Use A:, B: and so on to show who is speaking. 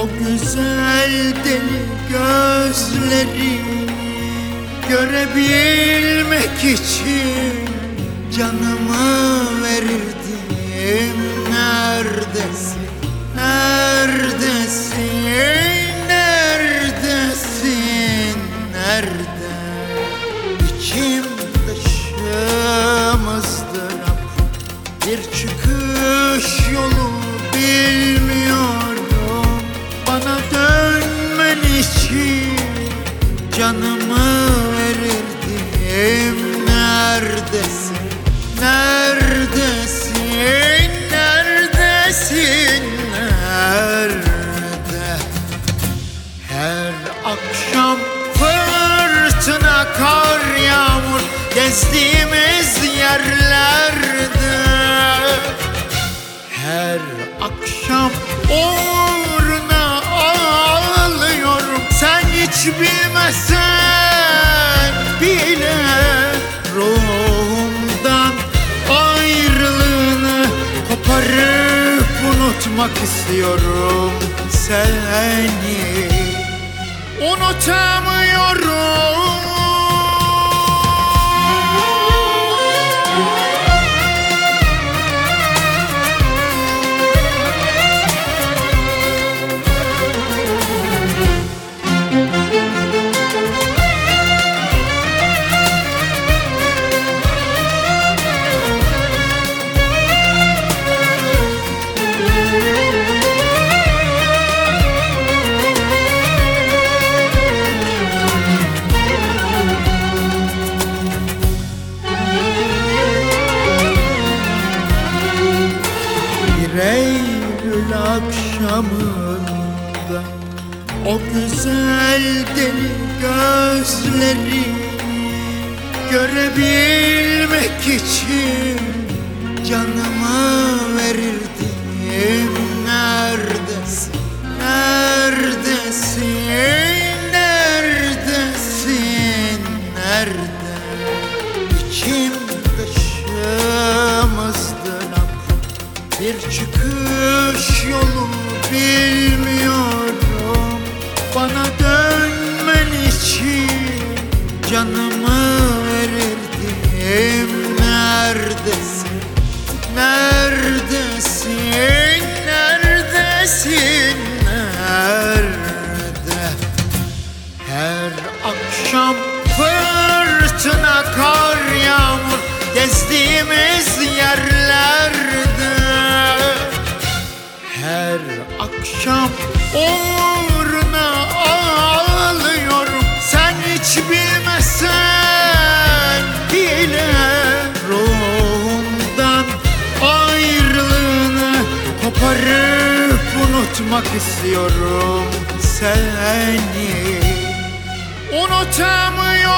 A: O güzel deli gözleri görebilmek için canımı verirdim. Neredesin, neredesin, neredesin, nerede? İçim dışım ızdırap, bir çıkış yolu bilmiyorum. Bana dönmen için canımı verirdim. Neredesin, neredesin, neredesin, nerede? Her akşam fırtına, kar, yağmur gezdiğimiz yerlerde, her akşam uğruna ağlıyorum. Sen hiç bilmesen bile ruhumdan ayrılığını koparıp unutmak istiyorum. Seni unutamıyorum. Eylül akşamında o güzel deli gözleri görebilmek için canımı verirdim. Neredesin, neredesin, neredesin, nerede? İçim dışım ızdırap, bir çıkış yolu bilmiyorum. Bana dönmen için canımı verirdim. Neredesin, neredesin, neredesin, nerede? Her akşam fırtına, kar, yağmur gezdiğimiz yerlerde, her akşam uğruna ağlıyorum. Sen hiç bilmesen bile ruhumdan ayrılığını koparıp unutmak istiyorum. Seni unutamıyorum.